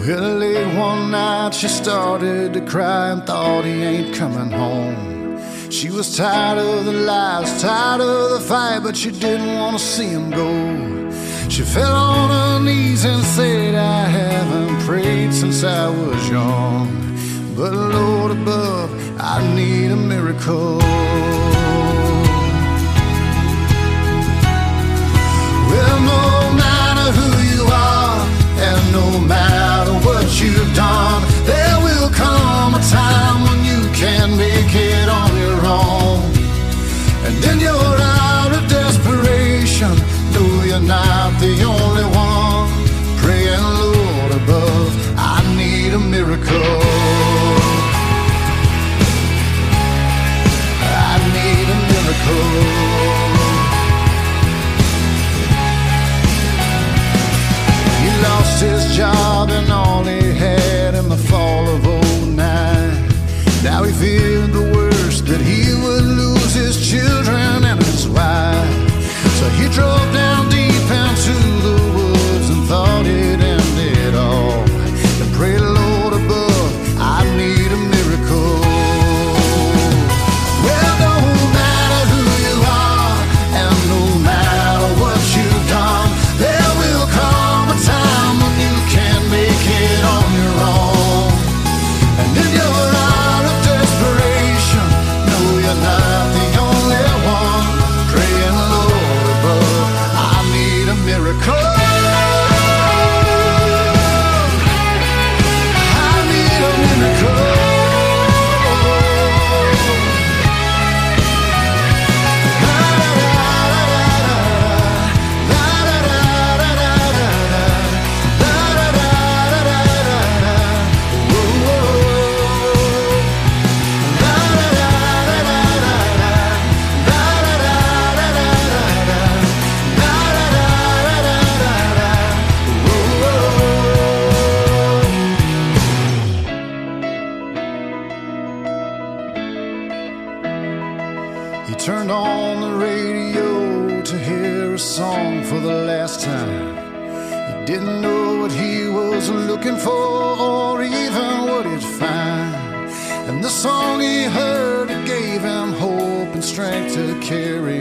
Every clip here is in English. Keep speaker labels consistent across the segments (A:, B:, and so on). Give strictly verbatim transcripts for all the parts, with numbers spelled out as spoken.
A: Well, late one night she started to cry and thought he ain't coming home. She was tired of the lies, tired of the fight, but she didn't want to see him go. She fell on her knees and said, I haven't prayed since I was young, but Lord above, I need a miracle. Well, no matter who you are, and no matter what you've done, there will come a time when you can't make it on your own. And in your hour of desperation, know you're not the only one. Praying, Lord above, I need a miracle. I need a miracle. Lost his job and all he had in the fall of oh nine. Now he feared the worst, that he would lose his children and his wife. So he drove down deep into the woods and thought it ended all. And pray, Lord above, I need a miracle. Well, no matter who you are, and no matter what you've done, there will come a time when you can't make it on your own. And in your hour of desperation, know you're not the only one. Praying, Lord above, I need a miracle. I need a miracle. He turned on the radio to hear a song for the last time. He didn't know what he was looking for or even what he'd find. And the song he heard, it gave him hope and strength to carry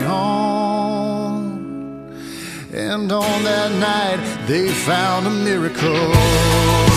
A: on. And on that night they found a miracle.